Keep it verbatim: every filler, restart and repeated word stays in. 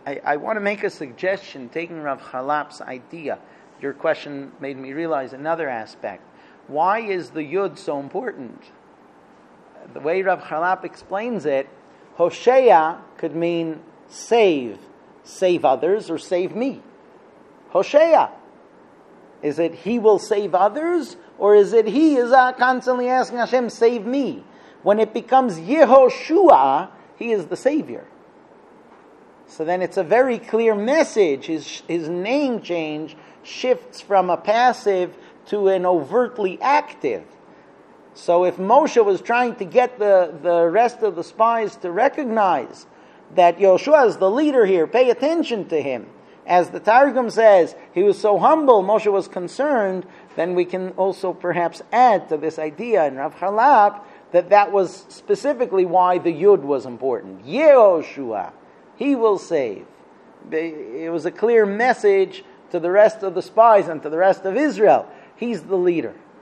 I, I want to make a suggestion, taking Rav Chalap's idea. Your question made me realize another aspect. Why is the Yud so important? The way Rav Chalap explains it, Hosea could mean save, save others, or save me. Hosea. Is it he will save others, or is it he is constantly asking Hashem, save me? When it becomes Yehoshua, he is the Savior. So then it's a very clear message. His, his name change shifts from a passive to an overtly active. So if Moshe was trying to get the, the rest of the spies to recognize that Yoshua is the leader here, pay attention to him. As the Targum says, he was so humble, Moshe was concerned, then we can also perhaps add to this idea in Rav Chalap that that was specifically why the Yud was important. Yehoshua, he will save. It was a clear message to the rest of the spies and to the rest of Israel. He's the leader.